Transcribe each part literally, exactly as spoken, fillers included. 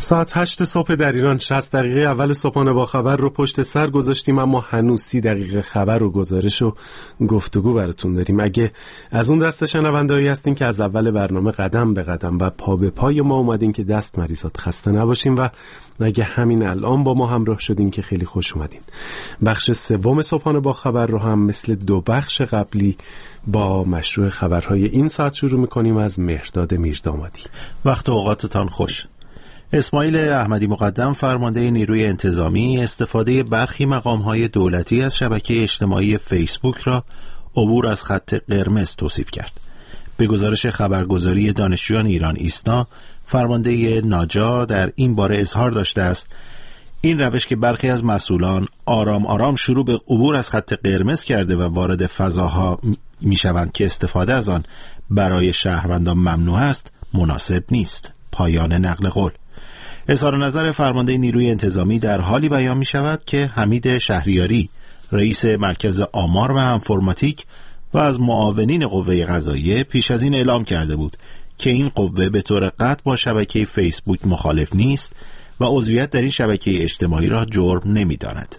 ساعت هشت صبح در ایران، شصت دقیقه اول صبحانه با خبر رو پشت سر گذاشتیم، اما هنوز سی دقیقه خبر و گزارش و گفتگو براتون داریم. اگه از اون دست شنونده‌ای هستین که از اول برنامه قدم به قدم و پا به پای ما اومدین که دست مریضات خسته نباشین، و اگه همین الان با ما همراه شدین که خیلی خوش اومدین. بخش سوم صبحانه با خبر رو هم مثل دو بخش قبلی با مشروع خبرهای این ساعت شروع میکنیم از مهرداد میردامادی. وقت و اوقاتتان خوش. اسماعیل احمدی مقدم، فرمانده نیروی انتظامی، استفاده برخی مقام‌های دولتی از شبکه اجتماعی فیسبوک را عبور از خط قرمز توصیف کرد. به گزارش خبرگزاری دانشجویان ایران ایسنا، فرمانده ناجا در این باره اظهار داشته است این روش که برخی از مسئولان آرام آرام شروع به عبور از خط قرمز کرده و وارد فضاها میشوند که استفاده از آن برای شهروندان ممنوع است، مناسب نیست. پایان نقل قول. اظهار نظر فرمانده نیروی انتظامی در حالی بیان می شود که حمید شهریاری، رئیس مرکز آمار و انفرماتیک و از معاونین قوه قضاییه، پیش از این اعلام کرده بود که این قوه به طور قطع با شبکه فیسبوک مخالف نیست و عضویت در این شبکه اجتماعی را جرم نمی داند.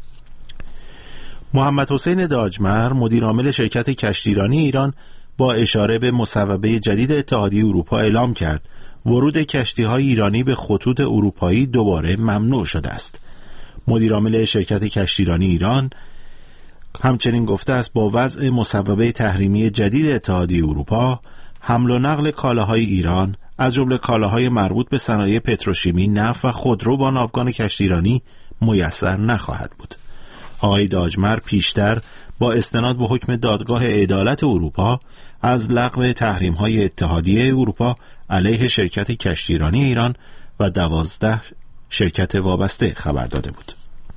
محمد حسین داجمر، مدیر عامل شرکت کشتیرانی ایران، با اشاره به مصوبه جدید اتحادیه اروپا اعلام کرد ورود کشتی‌های ایرانی به خطوط اروپایی دوباره ممنوع شده است. مدیر عامل شرکت کشتیرانی ایران همچنین گفته است با وضع مصوبه تحریمی جدید اتحادیه اروپا، حمل و نقل کالاهای ایران از جمله کالاهای مربوط به صنایع پتروشیمی، نفت و خودرو با ناوگان کشتیرانی میسر نخواهد بود. آقای داجمر پیشتر با استناد به حکم دادگاه عدالت اروپا از لغو تحریم‌های اتحادیه اروپا علیه شرکت کشتیرانی ایران و دوازده شرکت وابسته خبر داده بود.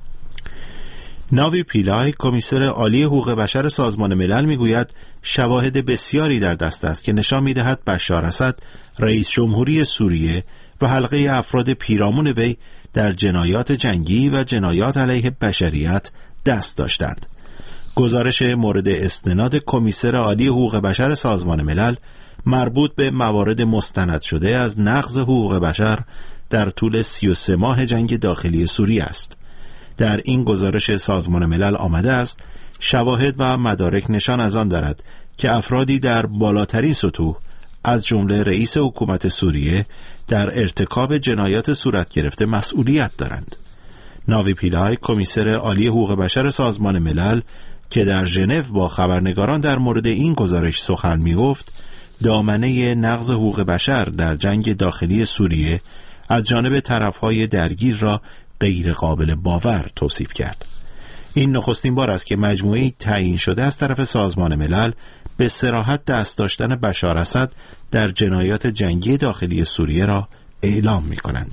ناوی پیلای، کمیسر عالی حقوق بشر سازمان ملل، میگوید شواهد بسیاری در دست است که نشان می‌دهد بشار اسد، رئیس جمهوری سوریه و حلقه افراد پیرامون وی در جنایات جنگی و جنایات علیه بشریت دست داشتند. گزارش مورد استناد کمیسر عالی حقوق بشر سازمان ملل مربوط به موارد مستند شده از نقض حقوق بشر در طول سی و سه ماه جنگ داخلی سوریه است. در این گزارش سازمان ملل آمده است شواهد و مدارک نشان از آن دارد که افرادی در بالاترین سطوح از جمله رئیس حکومت سوریه در ارتکاب جنایات صورت گرفته مسئولیت دارند. ناوی پیلای، کمیسر عالی حقوق بشر سازمان ملل، که در ژنو با خبرنگاران در مورد این گزارش سخن می‌گفت، دامنه نقض حقوق بشر در جنگ داخلی سوریه از جانب طرف‌های درگیر را غیر قابل باور توصیف کرد. این نخستین بار است که مجموعه‌ای تعیین شده از طرف سازمان ملل به صراحت دست داشتن بشار اسد در جنایات جنگی داخلی سوریه را اعلام می‌کنند.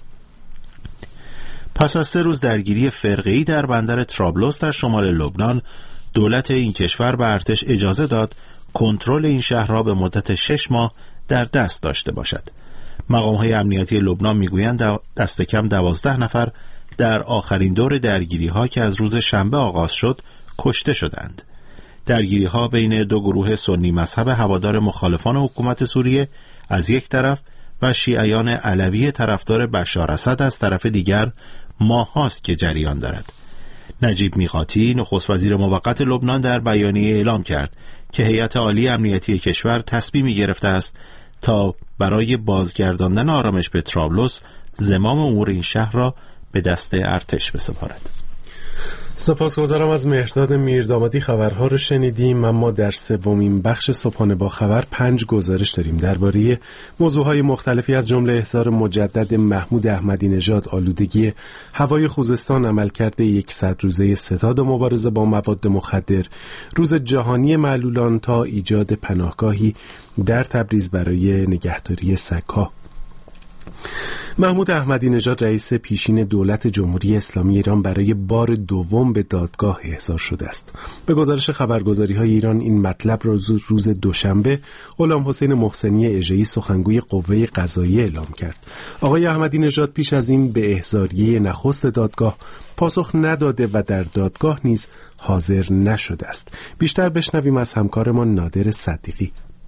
پس از سه روز درگیری فرقه‌ای در بندر طرابلس در شمال لبنان، دولت این کشور به ارتش اجازه داد کنترل این شهر را به مدت شش ماه در دست داشته باشد. مقام‌های امنیتی لبنان میگویند دست کم دوازده نفر در آخرین دور درگیری‌ها که از روز شنبه آغاز شد کشته شدند. درگیری‌ها بین دو گروه سنی مذهب هوادار مخالفان حکومت سوریه از یک طرف و شیعیان علوی طرفدار بشار اسد از طرف دیگر ماه هاست که جریان دارد. نجیب میقاتی، نخست وزیر موقت لبنان، در بیانیه اعلام کرد که هیئت عالی امنیتی کشور تصمیمی گرفته است تا برای بازگرداندن آرامش به طرابلس زمام امور این شهر را به دست ارتش بسپارد. سپاسگزارم از مهرداد میردامادی. خبرها رو شنیدیم، اما در سومین بخش صبحانه با خبر پنج گزارش داریم درباره موضوعهای مختلفی از جمله احضار مجدد محمود احمدی نژاد، آلودگی هوای خوزستان، عملکرد یکصد روزه ستاد و مبارزه با مواد مخدر، روز جهانی معلولان تا ایجاد پناهگاهی در تبریز برای نگهداری سگ‌ها. محمود احمدی نژاد، رئیس پیشین دولت جمهوری اسلامی ایران، برای بار دوم به دادگاه احضار شده است. به گزارش خبرگزاری‌های ایران این مطلب را روز دوشنبه غلام حسین محسنی اژه‌ای، سخنگوی قوه قضاییه، اعلام کرد. آقای احمدی نژاد پیش از این به احضاریه نخست دادگاه پاسخ نداده و در دادگاه نیز حاضر نشده است. بیشتر بشنویم از همکارمان نادر صدیقی.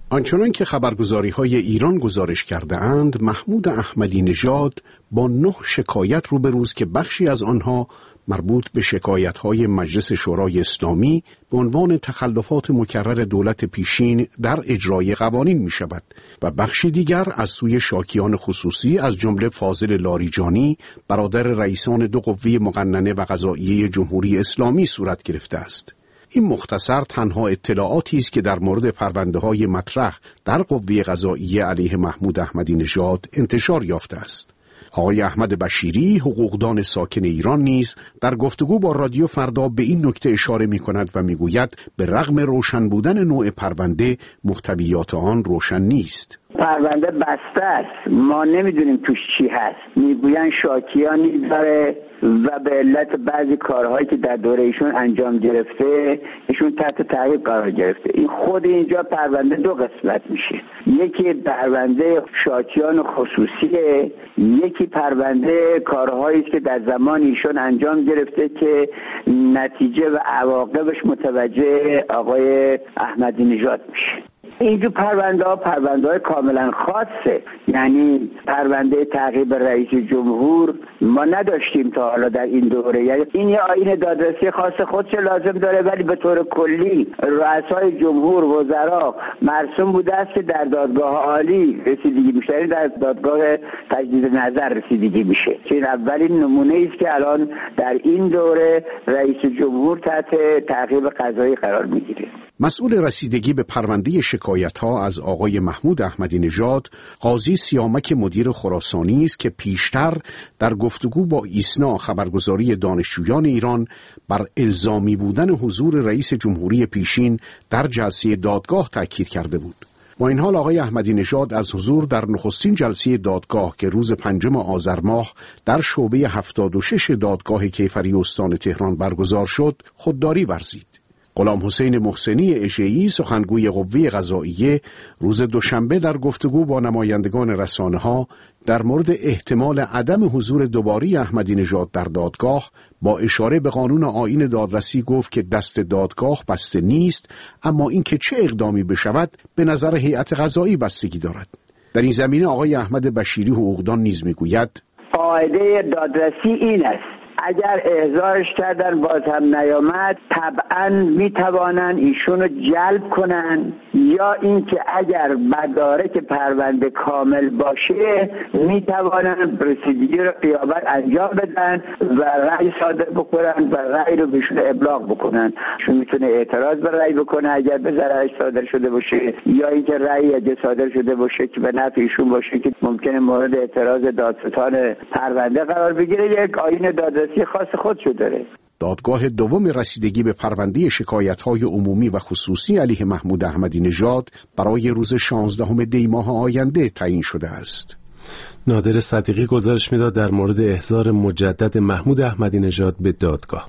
آنچنان که خبرگزاری‌های ایران گزارش کرده اند، محمود احمدی نژاد با نه شکایت روبروست که بخشی از آنها مربوط به شکایت‌های مجلس شورای اسلامی به عنوان تخلفات مکرر دولت پیشین در اجرای قوانین می‌شود و بخشی دیگر از سوی شاکیان خصوصی از جمله فاضل لاریجانی برادر رئیسان دو قوه مقننه و قضاییه جمهوری اسلامی صورت گرفته است. این مختصر تنها اطلاعاتی است که در مورد پرونده‌های مطرح در قوه قضاییه علیه محمود احمدی نژاد انتشار یافته است. آقای احمد بشیری، حقوقدان ساکن ایران نیز در گفتگو با رادیو فردا به این نکته اشاره می کند و می گوید به رغم روشن بودن نوع پرونده، محتویات آن روشن نیست. پرونده بسته است، ما نمیدونیم توش چی هست. میگوین شاکیانی داره و به علت بعضی کارهایی که در دوره ایشون انجام گرفته ایشون تحت تعقیب قرار گرفته. این خود اینجا پرونده دو قسمت میشه، یکی پرونده شاکیان خصوصیه، یکی پرونده کارهایی است که در زمان ایشون انجام گرفته که نتیجه و عواقبش متوجه آقای احمدی نژاد میشه. اینجور پرونده ها پرونده های کاملا خاصه، یعنی پرونده تعقیب رئیس جمهور ما نداشتیم تا حالا در این دوره. یعنی این یه آیین دادرسی خاص خودش لازم داره، ولی به طور کلی رؤسای جمهور، وزرا مرسوم بوده است که در دادگاه عالی رسیدگی میشه، یعنی در دادگاه تجدید نظر رسیدگی میشه. این اولین نمونه است که الان در این دوره رئیس جمهور تحت تعقیب قضایی قرار میگیره. مسئول رسیدگی به پرونده شکایت‌ها از آقای محمود احمدی نژاد، قاضی سیامک مدیر خراسانی است که پیشتر در گفتگو با ایسنا خبرگزاری دانشجویان ایران بر الزامی بودن حضور رئیس جمهوری پیشین در جلسه دادگاه تاکید کرده بود. با این حال آقای احمدی نژاد از حضور در نخستین جلسه دادگاه که روز پنجم آذر ماه در شعبه هفتاد و شش دادگاه کیفری استان تهران برگزار شد، خودداری ورزید. غلام حسین محسنی اشعی، سخنگوی قوه قضاییه، روز دوشنبه در گفتگو با نمایندگان رسانه‌ها در مورد احتمال عدم حضور دوباره احمدی نژاد در دادگاه با اشاره به قانون آیین دادرسی گفت که دست دادگاه بسته نیست، اما اینکه چه اقدامی بشود به نظر هیئت قضایی بستگی دارد. در این زمینه آقای احمد بشیری حقوقدان نیز میگوید قاعده دادرسی این است، اگر احضارش کردن باز هم نیامد طبعا میتوانن ایشونو جلب کنن، یا اینکه اگر مدارک پرونده کامل باشه میتوانن رسیدگی رو غیابت انجام بدن و رأی صادر بکنن و رأی رو بهشون ابلاغ بکنن. ایشون میتونه اعتراض به رأی بکنه اگر به ضررش صادر شده باشه، یا اینکه رأی اگه صادر شده باشه که به نفع ایشون باشه که ممکنه مورد اعتراض دادستان پرونده قرار بگیره، یک آیین دادرسی خاص خودشو داره. دادگاه دوم رسیدگی به پرونده شکایت‌های عمومی و خصوصی علیه محمود احمدی نژاد برای روز شانزدهم دی ماه آینده تعیین شده است. نادر صدیقی گزارش میداد در مورد احضار مجدد محمود احمدی نژاد به دادگاه.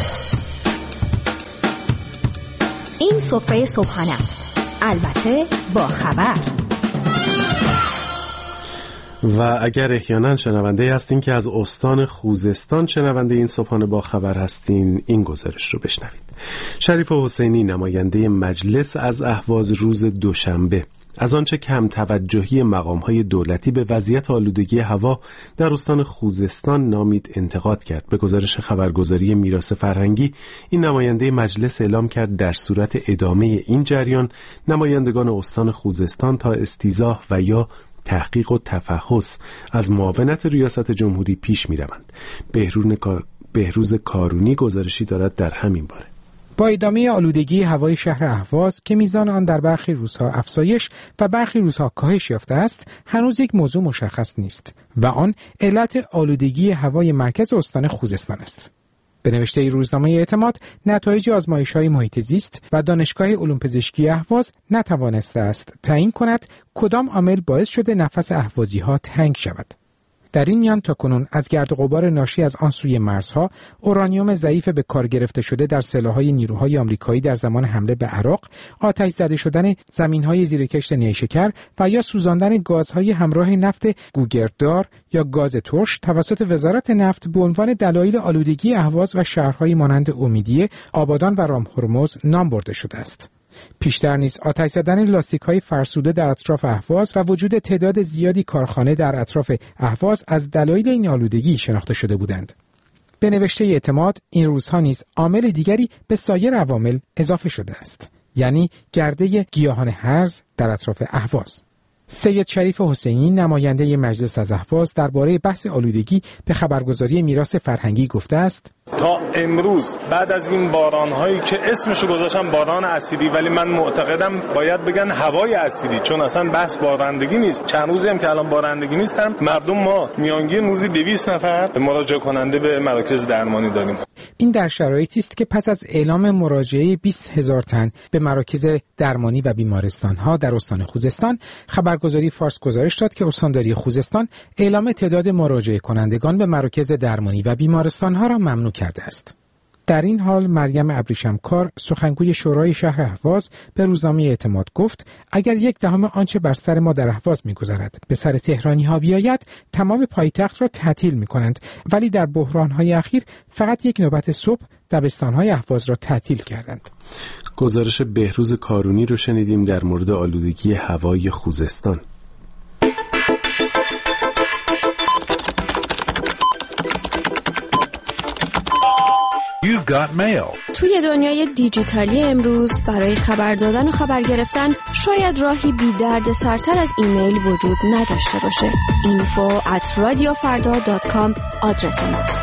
این سفره صبحانه است، البته با خبر. و اگر احیانا شنونده هستین که از استان خوزستان شنونده این صبحانه با خبر هستین، این گزارش رو بشنوید. شریف حسینی، نماینده مجلس از اهواز روز دوشنبه از آنچه کم توجهی مقام‌های دولتی به وضعیت آلودگی هوا در استان خوزستان نامید انتقاد کرد. به گزارش خبرگزاری میراث فرهنگی، این نماینده مجلس اعلام کرد در صورت ادامه این جریان نمایندگان استان خوزستان تا استیضاح و یا تحقیق و تفحص از معاونت ریاست جمهوری پیش می روند. بهروز کارونی گزارشی دارد در همین باره. با ادامه آلودگی هوای شهر اهواز که میزان آن در برخی روزها افزایش و برخی روزها کاهش یافته است، هنوز یک موضوع مشخص نیست و آن علت آلودگی هوای مرکز استان خوزستان است. به نوشته روزنامه اعتماد، نتایج آزمایش‌های محیط زیست و دانشگاه علوم پزشکی اهواز نتوانسته است تعیین کند کدام عامل باعث شده نفس اهوازی‌ها تنگ شود. در این میان تاکنون از گرد و غبار ناشی از آن سوی مرزها، اورانیوم ضعیف به کار گرفته شده در سلاح‌های نیروهای آمریکایی در زمان حمله به عراق، آتش زده شدن زمین‌های زیر کشت نیشکر و یا سوزاندن گازهای همراه نفت گوگرددار یا گاز ترش توسط وزارت نفت به عنوان دلایل آلودگی اهواز و شهرهایی مانند امیدیه، آبادان و رامهرمز نام برده شده است. پیشتر نیز آتش زدن لاستیک‌های فرسوده در اطراف اهواز و وجود تعداد زیادی کارخانه در اطراف اهواز از دلایل این آلودگی شناخته شده بودند. به نوشته اعتماد این روزها نیز عامل دیگری به سایر عوامل اضافه شده است، یعنی گرده گیاهان هرز در اطراف اهواز. سید شریف حسینی نماینده مجلس از اهواز درباره بحث آلودگی به خبرگزاری میراث فرهنگی گفته است: تا امروز بعد از این باران‌هایی که اسمشو گذاشتم باران اسیدی، ولی من معتقدم باید بگن هوای اسیدی، چون اصلا بحث بارندگی نیست. چند روزی هم که الان بارندگی نیستن، مردم ما میانگین روزی دویست نفر مراجعه کننده به مراکز درمانی داریم. این در شرایطی است که پس از اعلام مراجعه بیست هزار تن به مراکز درمانی و بیمارستان‌ها در استان خوزستان، خبرگزاری فارس گزارش داد که استانداری خوزستان اعلام تعداد مراجعه کنندگان به مراکز درمانی و بیمارستان‌ها را ممنوع کرده است. در این حال مریم ابریشمکار سخنگوی شورای شهر اهواز به روزنامه اعتماد گفت اگر یک دهم آنچه بر سر ما در اهواز می‌گذرد به سر تهرانی ها بیاید، تمام پایتخت را تعطیل می‌کنند، ولی در بحران‌های اخیر فقط یک نوبت صبح دبستان‌های اهواز را تعطیل کردند. گزارش بهروز کارونی رو شنیدیم در مورد آلودگی هوای خوزستان. توی دنیای دیجیتالی امروز برای خبر دادن و خبر گرفتن شاید راهی بی درد سرتر از ایمیل وجود نداشته باشه. اینفو ات رادیو فردا دات کام آدرس ماست.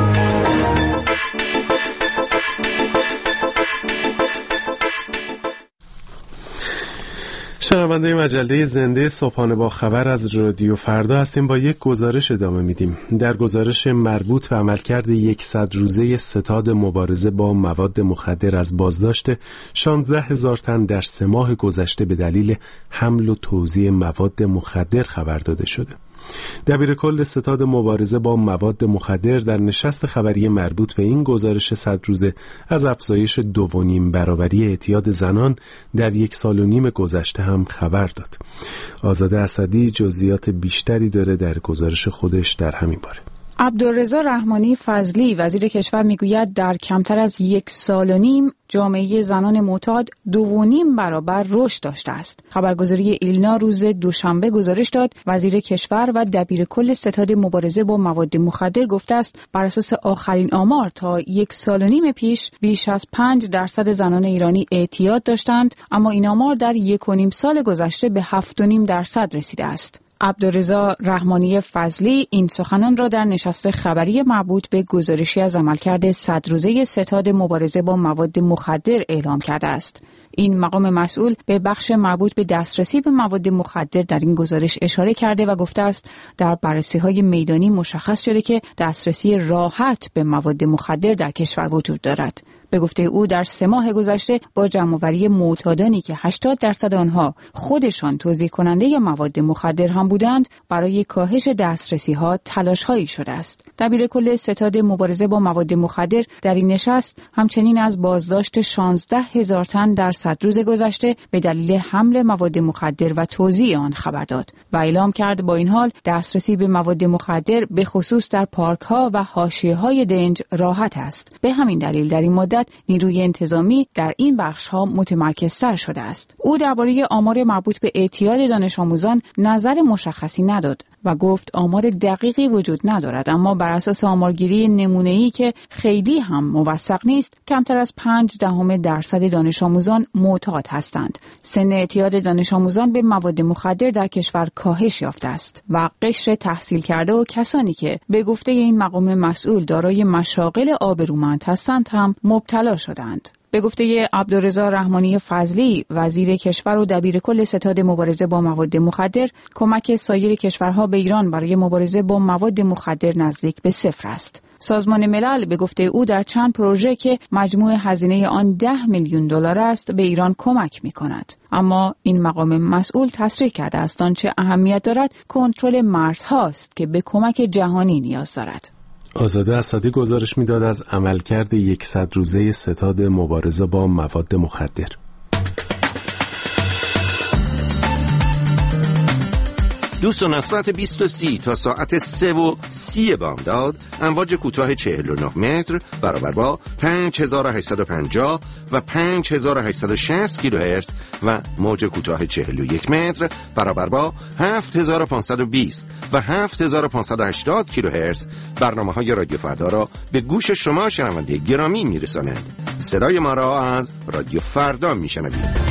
شنونده مجله زنده صبحانه با خبر از رادیو فردا هستیم. با یک گزارش ادامه میدیم. در گزارش مربوط به عملکرد صد روزه ستاد مبارزه با مواد مخدر از بازداشت شانزده هزار تن در سه ماه گذشته به دلیل حمل و توزیع مواد مخدر خبر داده شده. دبیر کل ستاد مبارزه با مواد مخدر در نشست خبری مربوط به این گزارش صد روزه از افزایش دو و نیم برابری اعتیاد زنان در یک سال و نیم گذشته هم خبر داد. آزاده اسدی جزئیات بیشتری داره در گزارش خودش در همین باره. عبدالرضا رحمانی فضلی وزیر کشور میگوید در کمتر از یک سال و نیم جامعه زنان معتاد دو و نیم برابر رشد داشته است. خبرگزاری ایلنا روز دوشنبه گزارش داد وزیر کشور و دبیر کل ستاد مبارزه با مواد مخدر گفته است بر اساس آخرین آمار تا یک سال و نیم پیش بیش از پنج درصد زنان ایرانی اعتیاد داشتند، اما این آمار در یک و نیم سال گذشته به هفت و نیم درصد رسیده است. عبدالرضا رحمانی فضلی این سخنان را در نشست خبری مربوط به گزارشی از عملکرد صد روزه ستاد مبارزه با مواد مخدر اعلام کرده است. این مقام مسئول به بخش مربوط به دسترسی به مواد مخدر در این گزارش اشاره کرده و گفته است در بررسی‌های میدانی مشخص شده که دسترسی راحت به مواد مخدر در کشور وجود دارد. به گفته او در سه ماه گذشته با جمع‌آوری معتادانی که هشتاد درصد آنها خودشان توزیع کننده مواد مخدر هم بودند، برای کاهش دسترسی‌ها تلاش‌هایی شده است. دبیر کل ستاد مبارزه با مواد مخدر در این نشست همچنین از بازداشت شانزده هزار تن در صد روز گذشته به دلیل حمل مواد مخدر و توزیع آن خبر داد و اعلام کرد با این حال دسترسی به مواد مخدر به خصوص در پارک‌ها و حاشیه‌های دنج راحت است. به همین دلیل در این مدت نیروی انتظامی در این بخش‌ها متمرکزتر شده است. او درباره آمار مربوط به اعتیاد دانش آموزان نظر مشخصی نداد و گفت آمار دقیقی وجود ندارد، اما بر اساس آمارگیری نمونه‌ای که خیلی هم موثق نیست، کمتر از پنج دهم درصد دانش آموزان معتاد هستند. سن اعتیاد دانش آموزان به مواد مخدر در کشور کاهش یافته است و قشر تحصیل کرده و کسانی که به گفته این مقام مسئول دارای مشاغل آبرومند هستند هم مبتلا شدند. به گفته عبدالرضا رحمانی فضلی وزیر کشور و دبیر کل ستاد مبارزه با مواد مخدر، کمک سایر کشورها به ایران برای مبارزه با مواد مخدر نزدیک به صفر است. سازمان ملل به گفته او در چند پروژه که مجموع هزینه آن ده میلیون دلار است به ایران کمک می کند. اما این مقام مسئول تصریح کرده است آنچه اهمیت دارد کنترل مرزهاست که به کمک جهانی نیاز دارد. آزاده اسدی گزارش میداد از عملکرد صد روزه ستاد مبارزه با مواد مخدر. دوستان، از ساعت بیست و سی تا ساعت سه و سی بامداد امواج کوتاه چهل و نه متر برابر با پنج هزار و هشتصد و پنجاه و پنج هزار و هشتصد و شصت کیلوهرتز و موج کوتاه چهل و یک متر برابر با هفت هزار و پانصد و بیست و هفت هزار و پانصد و هشتاد کیلوهرتز برنامه‌های رادیو فردا را به گوش شما شنونده گرامی میرسانند. صدای ما را از رادیو فردا میشنوید.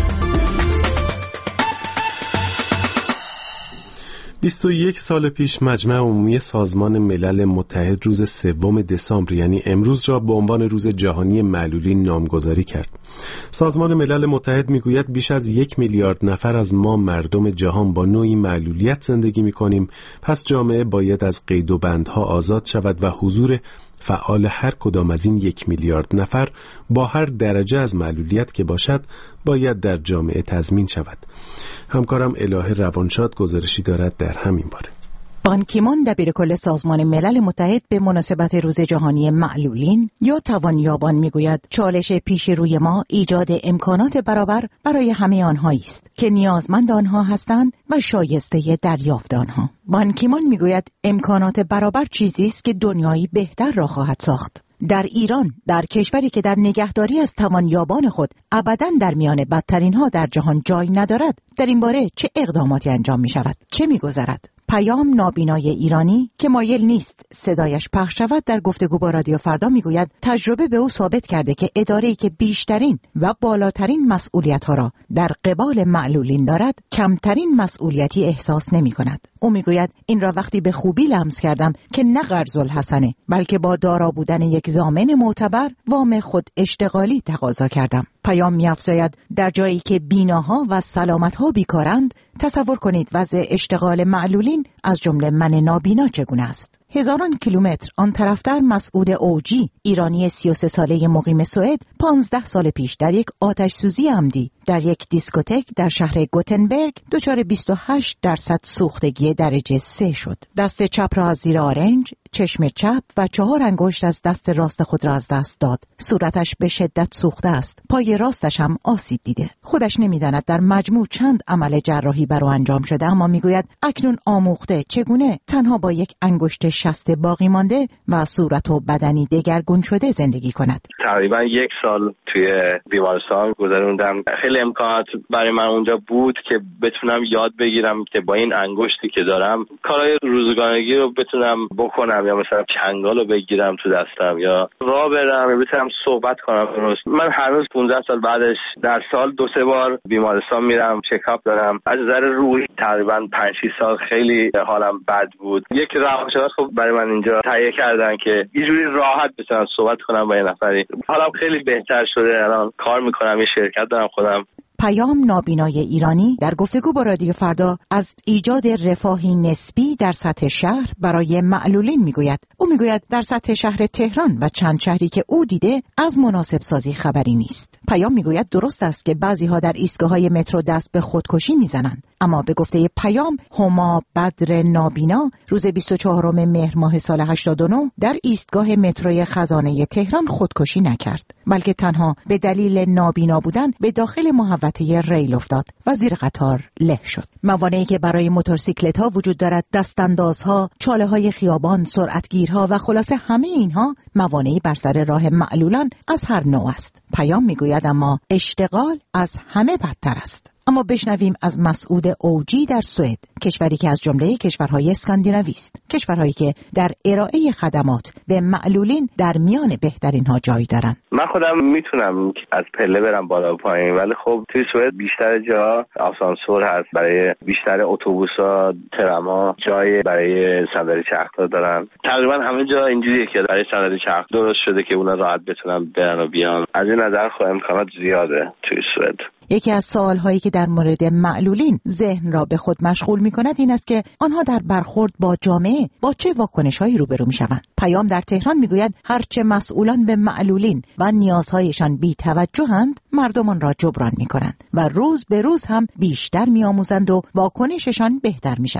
بیست و یک سال پیش مجمع عمومی سازمان ملل متحد روز سوم دسامبر یعنی امروز را به عنوان روز جهانی معلولین نامگذاری کرد. سازمان ملل متحد میگوید بیش از یک میلیارد نفر از ما مردم جهان با نوعی معلولیت زندگی میکنیم، پس جامعه باید از قید و بندها آزاد شود و حضور فعال هر کدام از این یک میلیارد نفر با هر درجه از معلولیت که باشد باید در جامعه تضمین شود. همکارم الهه روانشاد گزارشی دارد در همین باره. بان کی مون دبیرکل سازمان ملل متحد به مناسبت روز جهانی معلولین یا توانیابان میگوید چالش پیش روی ما ایجاد امکانات برابر برای همه آنهایی است که نیازمند آنها هستند و شایسته دریافت آنها. بان کی مون میگوید امکانات برابر چیزی است که دنیایی بهتر را خواهد ساخت. در ایران، در کشوری که در نگهداری از توانیابان خود ابداً در میان بدترین ها در جهان جای ندارد، در این باره چه اقداماتی انجام می شود؟ چه می گذرد؟ پیام نابینای ایرانی که مایل نیست صدایش پخش شود در گفتگو با رادیو فردا میگوید تجربه به او ثابت کرده که اداره‌ای که بیشترین و بالاترین مسئولیت‌ها را در قبال معلولین دارد کمترین مسئولیتی احساس نمی‌کند. او میگوید این را وقتی به خوبی لمس کردم که نه قرض الحسنه بلکه با دارا بودن یک ضامن معتبر وام خود اشتغالی تقاضا کردم. پیام می‌افزاید در جایی که بیناها و سلامت‌ها بیکارند، تصور کنید وضع اشتغال معلولین از جمله من نابینا چگونه است. هزاران کیلومتر آن طرفتر مسعود اوجی، ایرانی سی و سه ساله مقیم سوئد، پانزده سال پیش در یک آتش سوزی عمدی در یک دیسکوتک در شهر گوتنبرگ دچار بیست و هشت درصد سوختگی درجه سه شد. دست چپ را از زیر آرنج، چشم چپ و چهار انگشت از دست راست خود را از دست داد. صورتش به شدت سوخته است. پای راستش هم آسیب دیده. خودش نمی‌داند در مجموع چند عمل جراحی بر او انجام شده، اما میگوید اکنون آموخته چگونه تنها با یک انگشت شست باقی مانده و صورت و بدنی دگرگون شده زندگی کند. تقریبا یک سال توی بیمارستان گذروندم. خیلی امکانات برای من اونجا بود که بتونم یاد بگیرم که با این انگشتی که دارم کارهای روزگارگی رو بتونم بکنم، یا مثلا چنگال رو بگیرم تو دستم، یا راه برم، یا بتونم صحبت کنم درست. من هر روز پانزده سال بعدش در سال دو سه بار بیمارستان میرم، چکاپ دارم. از نظر روحی تقریبا پنج شش سال خیلی حالم بد بود. یک روانشناس خب برای من اینجا تهیه کردن که اینجوری راحت بتونم صحبت کنم با یه نفری. حالم خیلی بهتر شده. الان کار میکنم، یه شرکت دارم خودم. پیام نابینای ایرانی در گفتگو با رادیو فردا از ایجاد رفاهی نسبی در سطح شهر برای معلولین میگوید. او میگوید در سطح شهر تهران و چند شهری که او دیده از مناسب سازی خبری نیست. پیام میگوید درست است که بعضی ها در ایستگاه‌های مترو دست به خودکشی میزنند، اما به گفته پیام هما بدر نابینا روز بیست و چهارم مهر ماه سال هشتاد و نه در ایستگاه متروی خزانه تهران خودکشی نکرد، بلکه تنها به دلیل نابینا بودن به داخل محوطه ریل افتاد و زیر قطار له شد. موانعی که برای موتورسیکلت‌ها وجود دارد، دستاندازها، چاله‌های خیابان، سرعتگیرها و خلاصه همه اینها موانعی بر سر راه معلولان از هر نوع است. پیام میگوید اما اشتغال از همه بدتر است. اما بشنویم از مسعود اوجی در سوئد، کشوری که از جمله کشورهای اسکاندیناوی است، کشورهایی که در ارائه خدمات به معلولین در میان بهترین ها جای دارند. من خودم میتونم از پله برم بالا و پایین، ولی خب توی سوئد بیشتر جا آسانسور هست، برای بیشتر اتوبوس‌ها، ترام‌ها جای برای صندلی چرخ‌ها دارن. تقریبا همه جا اینجوریه که برای صندلی چرخ درست شده که اونا راحت بتونن برن و بیان. از این نظر خب امکانات زیاده توی سوئد. یکی از سوال‌هایی که در مورد معلولین ذهن را به خود مشغول می‌کند این است که آنها در برخورد با جامعه با چه واکنش‌هایی روبرو می‌شوند. پیام در تهران می‌گوید هرچه مسئولان به معلولین و نیازهایشان بی‌توجه‌اند، مردمان را جبران می‌کنند و روز به روز هم بیشتر می‌آموزند و واکنششان بهتر می‌شود.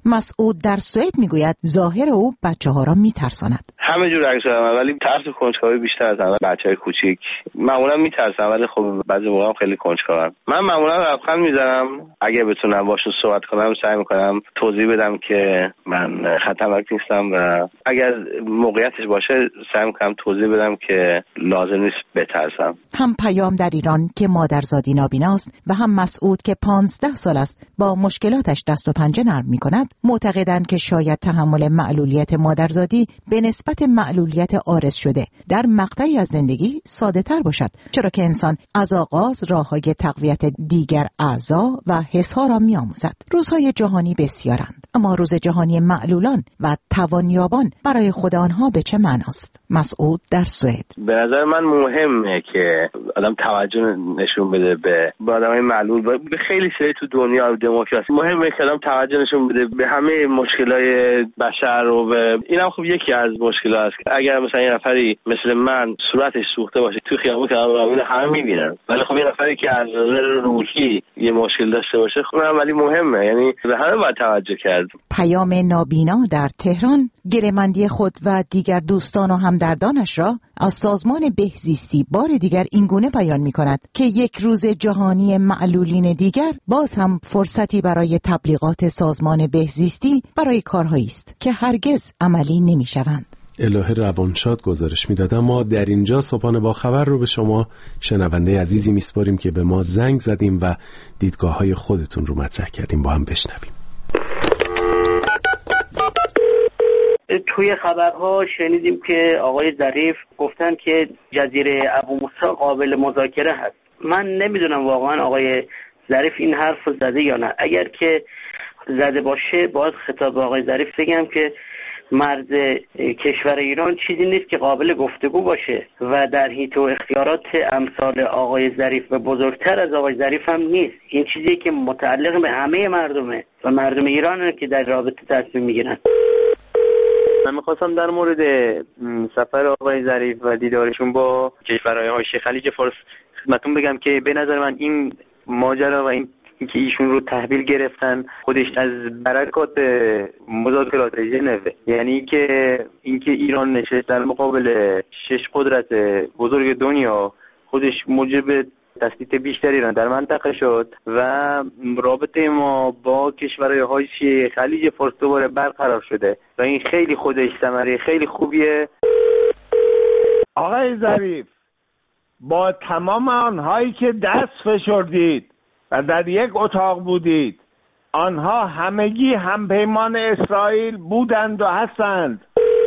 مسعود در سوئد میگوید ظاهر او بچه ها را میترساند. همه جور عکس دارم ولی ترس و کنجکاوی بیشتر از همه. بچهای کوچیک معمولا میترسن ولی خب بعضی موقع هم خیلی کنجکاوم. من معمولا لبخند میزنم، اگه بتونم باشون صحبت کنم سعی میکنم توضیح بدم که من خطرناک نیستم و اگر موقعیتش باشه سعی میکنم توضیح بدم که لازم نیست بترسم. هم پیام در ایران که مادرزادی نابیناست و هم مسعود که پانزده سال است با مشکلاتش دست و پنجه نرم میکند معتقدند که شاید تحمل معلولیت مادرزادی به نسبت معلولیت عارض شده در مقطعی از زندگی ساده تر باشد، چرا که انسان از آغاز راههای تقویت دیگر اعضا و حسها را میآموزد. روزهای جهانی بسیارند، اما روز جهانی معلولان و توانیابان برای خود آنها به چه معناست؟ مسعود در سوئد: به نظر من مهمه که آدم توجه نشون بده به آدمای معلول و به خیلی چیزای تو دنیا دموکراسی. مهمه که آدم توجه نشون بده به همه مشکلای بشر و به اینم خب یکی از مشکلات است. اگر مثلا یه نفری مثل من صورتش سوخته باشه تو خیابون که همه میبینن، ولی خب یه نفری که از نظر روحی یه مشکل داشته باشه خب ولی مهمه، یعنی به همه باید توجه کرد. پیام نابینا در تهران گره‌مندی خود و دیگر دوستان و همدردانش را از سازمان بهزیستی بار دیگر اینگونه بیان می‌کند که یک روز جهانی معلولین دیگر باز هم فرصتی برای تبلیغات سازمان بهزیستی برای کارهایی است که هرگز عملی نمی‌شوند. الهه روانشاد گزارش میداد. ما در اینجا صبحانه با خبر رو به شما شنونده عزیزی میسپاریم که به ما زنگ زدیم و دیدگاه‌های خودتون رو مطرح کردیم. با هم بشنویم. توی خبرها شنیدیم که آقای ظریف گفتن که جزیره ابو موسی قابل مذاکره هست. من نمیدونم واقعا آقای ظریف این حرف رو زده یا نه. اگر که زده باشه باید خطاب به آقای ظریف بگم که مرز کشور ایران چیزی نیست که قابل گفتگو باشه و در حیط و اختیارات امثال آقای ظریف و بزرگتر از آقای ظریف هم نیست. این چیزی که متعلق به همه مردمه و مردم ایرانه که در رابطه تصمیم میگیرن. من میخواستم در مورد سفر آقای ظریف و دیدارشون با کشورهای حاشیه خلیج فارس خدمتتون بگم که به نظر من این ماجرا و این که ایشون رو تحویل گرفتن خودش از برکات مذاکرات ژنو، یعنی که اینکه ایران نشست در مقابل شش قدرت بزرگ دنیا خودش موجب تثبیت بیشتر ایران در منطقه شد و رابطه ما با کشورهای حاشیه خلیج فارس دوباره برقرار شده و این خیلی خودش ثمره خیلی خوبیه. آقای ظریف، با تمام آنهایی که دست فشردید و در یک اتاق بودید، آنها همگی همپیمان اسرائیل بودند و هستند.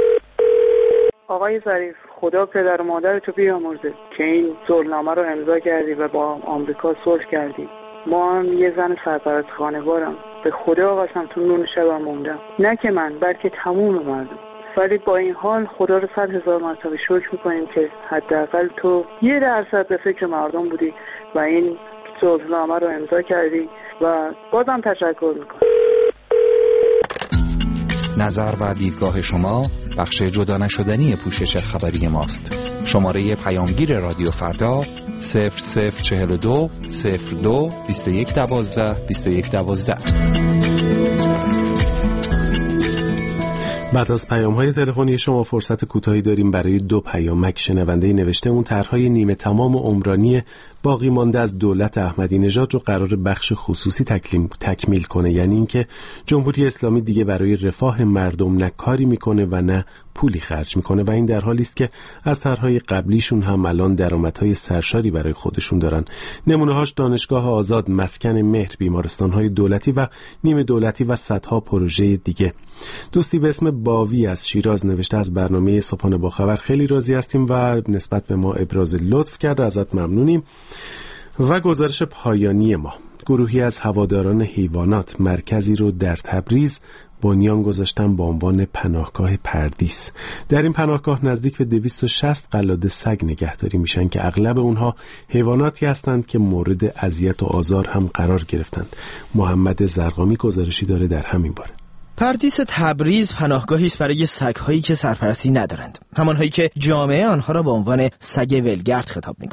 آقای ظریف، خدا پدر و مادر تو بیامرزه که این صلحنامه رو امضا کردی و با آمریکا صلح کردی. ما هم یه زن سرپرست خانوارم، به خدا قسم تو نون شبم موندم، نه که من بلکه تموم مردم. ولی با این حال خدا رو صد هزار مرتبه شکر میکنیم که حداقل تو یه درصد به فکر مردم بودی و این صلحنامه رو امضا کردی و بازم تشکر میکنم. نظر و دیدگاه شما بخش جدا نشدنی پوشش خبری ماست. شماره پیامگیر رادیو فردا صفر صفر چهل و دو صفر دو بیست و یک دوازده بیست و یک دوازده. بعد از پیام‌های تلفنی شما فرصت کوتاهی داریم برای دو پیامک. شنونده نوشته اون طرح‌های نیمه تمام و عمرانی باقی مانده از دولت احمدی نژاد رو قرار بخش خصوصی تکمیل کنه، یعنی اینکه جمهوری اسلامی دیگه برای رفاه مردم نه کاری میکنه و نه پولی خرج میکنه و این در حالی است که از طرح‌های قبلیشون هم الان درآمدهای سرشاری برای خودشون دارن. نمونه‌هاش دانشگاه آزاد، مسکن مهر، بیمارستان‌های دولتی و نیمه دولتی و صدها پروژه دیگه. دوستی به اسم باوی از شیراز نوشته از برنامه صبحانه با خبر خیلی راضی هستیم و نسبت به ما ابراز لطف کرده، ازت ممنونیم. و گزارش پایانی ما: گروهی از هواداران حیوانات مرکزی رو در تبریز بنیان گذاشتن با عنوان پناهگاه پردیس. در این پناهگاه نزدیک به دویست و شصت قلاده سگ نگهداری میشن که اغلب اونها حیواناتی هستند که مورد اذیت و آزار هم قرار گرفتند. محمد زرقامی گزارشی داره در همین باره. پردیس تبریز پناهگاهی است برای سگ‌هایی که سرپرستی ندارند، همانهایی که جامعه آنها را با عنوان سگ ولگرد خطاب می‌کند.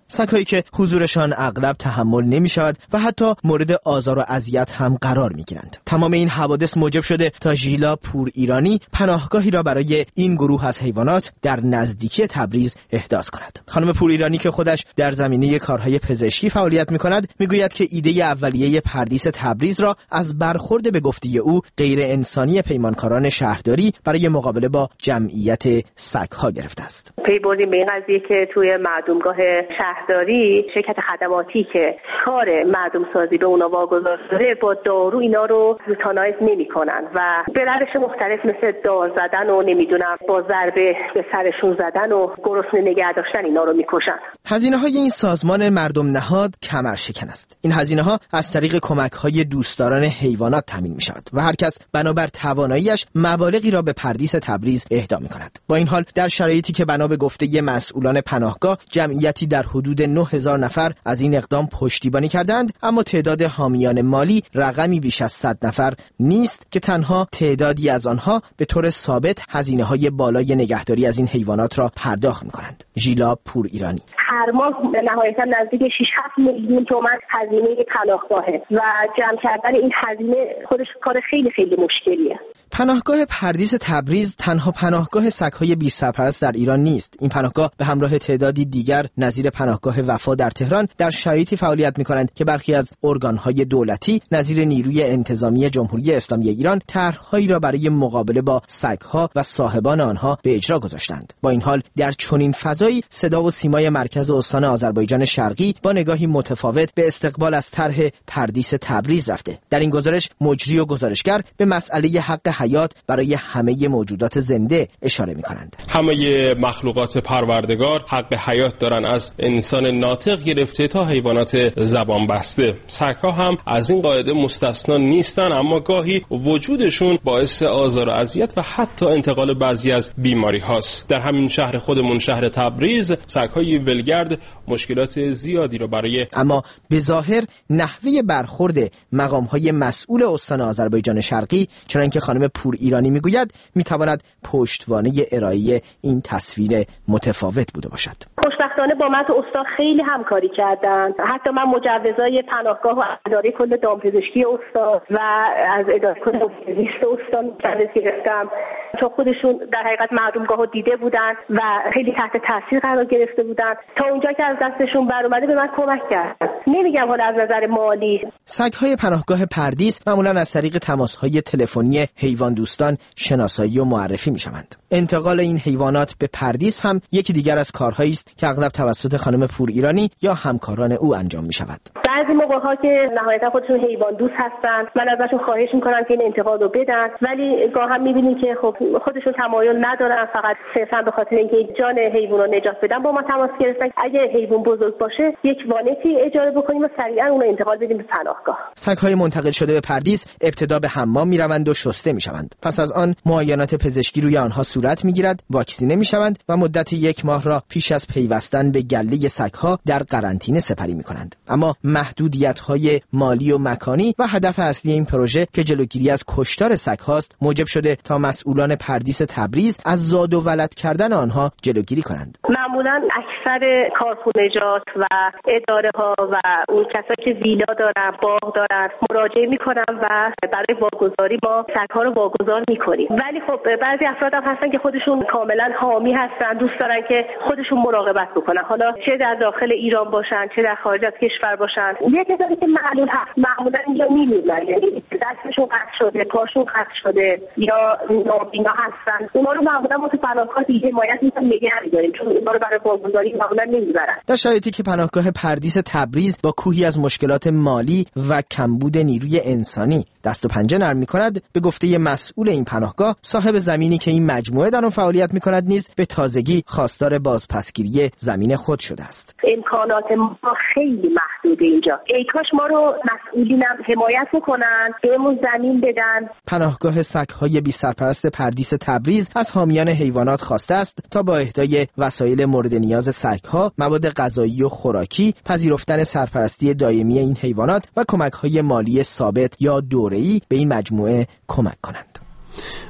سگ‌هایی که حضورشان اغلب تحمل نمی‌شود و حتی مورد آزار و اذیت هم قرار می‌گیرند. تمام این حوادث موجب شده تا ژیلا پور ایرانی پناهگاهی را برای این گروه از حیوانات در نزدیکی تبریز احداث کند. خانم پور ایرانی که خودش در زمینه کارهای پزشکی فعالیت می‌کند، می‌گوید که ایده اولیه پردیس تبریز را از برخورد به گفته او غیر انسانی پیمانکاران شهرداری برای مقابله با جمعیت سگ‌ها گرفته است. پی بردیم به این قضیه که توی مردمگاه شهرداری شرکت خدماتی که کار مردم سازی به اونا واگذار شده با دارو اینا رو یوتانایز نمی‌کنن و به روش مختلف مثل دار زدن و نمیدونم با ضربه به سرشون زدن و گرسنه نگه داشتن اینا رو میکشن. هزینه‌های این سازمان مردم نهاد کمر شکن است. این هزینه‌ها از طریق کمک‌های دوستداران حیوانات تامین می‌شود و هر کس بنابر تواناییش مبالغی را به پردیس تبریز اهدا می‌کند. با این حال در شرایطی که بنا به گفته مسئولان پناهگاه جمعیتی در حدود نه هزار نفر از این اقدام پشتیبانی کردند، اما تعداد حامیان مالی رقمی بیش از صد نفر نیست که تنها تعدادی از آنها به طور ثابت هزینه‌های بالای نگهداری از این حیوانات را پرداخت می‌کنند. ژیلا پور ایرانی: هر ماه نهایتا نزدیک شش هفت میلیون تومان هزینه پناهگاهه و جمع کردن این هزینه خودش کار خیلی خیلی مشکلیه. پناهگاه پردیس تبریز تنها پناهگاه سگ‌های بی سرپرست در ایران نیست. این پناهگاه به همراه تعدادی دیگر نظیر پناهگاه وفا در تهران در شرایطی فعالیت می‌کنند که برخی از ارگان‌های دولتی نظیر نیروی انتظامی جمهوری اسلامی ایران طرح‌هایی را برای مقابله با سگ‌ها و صاحبان آنها به اجرا گذاشتند. با این حال در چنین فضایی صدا و سیمای مرکز استان آذربایجان شرقی با نگاهی متفاوت به استقبال از طرح پردیس تبریز رفته. در این گزارش مجری و گزارشگر به مسئله حق حیات برای همه موجودات زنده اشاره می‌کنند. همه مخلوقات پروردگار حق حیات دارن، از انسان ناطق گرفته تا حیوانات زبان بسته. سگ‌ها هم از این قاعده مستثنا نیستن، اما گاهی وجودشون باعث آزار و اذیت و حتی انتقال بعضی از بیماری هاست. در همین شهر خودمون، شهر تبریز، سگ‌های ولگرد مشکلات زیادی رو برای اما به ظاهر نحوه برخورد مقام‌های مسئول استان آذربایجان شرقی، چنانکه خانم پور ایرانی میگوید، میتواند پشتوانه ارائه این تصویر متفاوت بوده باشد. خوشبختانه با من تو استان خیلی همکاری کردن. حتی من مجوزهای پناهگاه و اداره کل دامپزشکی استان و از اداره کل زیست استان مجوز گرفتم، چون خودشون در حقیقت مردمگاهو دیده بودن و خیلی تحت تاثیر قرار گرفته بودن. تا اونجا که از دستشون برآمده به من کمک کردن. نمیگم حالا از نظر مالی. سگ‌های پناهگاه پردیس معمولاً از طریق تماس‌های تلفنی حیوان دوستان شناسایی و معرفی می‌شوند. انتقال این حیوانات به پردیس هم یکی دیگر از کارهایی است که اغلب توسط خانم پور ایرانی یا همکاران او انجام می‌شود. بعضی موقع‌ها که نهایتا خودشون حیوان دوست هستن، من ازشون خواهش می‌کنم که این انتقال رو بدن، ولی گاهی می‌بینیم که خب خودشون تمایل ندارن، فقط صرفاً به خاطر اینکه جان حیوان رو نجات بدن با ما تماس گرفتن. اگه حیوان بزرگ باشه یک وانتی اجاره بکنیم و سریعا اون رو انتقال بدیم به پناهگاه. سگ‌های منتقل شده به پردیس ابتدا به حمام می‌روند و شسته می‌شوند. پس از آن معاینات پزشکی روی آنها صورت می‌گیرد، واکسینه می‌شوند و مدت یک ماه را پیش از پیوستن به گله سگ‌ها در قرنطینه سپری می‌کنند. اما محدودیت‌های مالی و مکانی و هدف اصلی این پروژه که جلوگیری از کشتار سگ‌هاست موجب شده تا مسئولان پردیس تبریز از زاد و ولد کردن آنها جلوگیری کنند. معمولاً اکثر کارخونجات و اداره‌ها و اون کسایی که ویلا دارن، باغ دارن، مراجعه می‌کنن و برای واگذاری ما سگ‌ها رو واگذار می‌کنیم. ولی خب بعضی افراد هم هستن که خودشون کاملاً حامی هستن، دوست دارن که خودشون مراقبت بکنن، حالا چه در داخل ایران باشن چه در خارج از کشور باشن. یه کسایی که معلول هست معمولاً اینجا می‌مونن، یعنی دستشون قطع شده، پاشون قطع شده یا نابینا هستن، اونا رو معمولاً ما تو پناهگاه دیگه حمایت می‌کنیم، نگه می‌داریم، چون اونا رو برای واگذاری معمولاً نمی‌برن. در شرایطی که پناهگاه پردیس تبریز با کوهی از مشکلات مالی و کمبود نیروی انسانی دست و پنجه نرم می‌کند، به گفته مسئول این پناهگاه، صاحب زمینی که این مجموعه در آن فعالیت می‌کند نیز به تازگی خواستار بازپسگیری زمین خود شده است. امکانات ما خیلی محدوده اینجا. ای کاش ما رو مسئولینم حمایت بکنن، بهمون زمین بدن. پناهگاه سگ‌های بی سرپرست پردیس تبریز از حامیان حیوانات خواسته است تا با اهدای وسایل مورد نیاز سگ‌ها، مواد غذایی و خوراکی، پذیرفتن سرپرستی دائمی این حیوانات و کمک‌های مالی ثابت یا دوره‌ای به این مجموعه کمک کنند.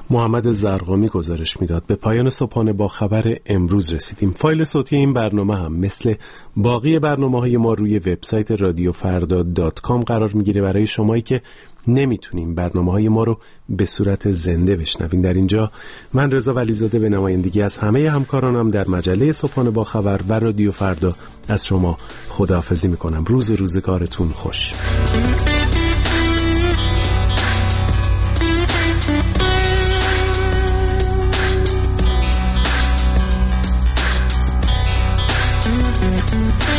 محمد زرقامی گزارش میداد. به پایان صبحانه با خبر امروز رسیدیم. فایل صوتی این برنامه هم مثل باقی برنامه‌های ما روی وبسایت رادیو فردا دات کام قرار میگیره برای شمایی که نمیتونیم برنامه‌های ما رو به صورت زنده بشنوین. در اینجا من رضا ولیزاده به نمایندگی از همه همکارانم در مجله صبحانه با خبر و رادیو فردا از شما خداحافظی میکنم. روز روزگارتون خوش. Thank you.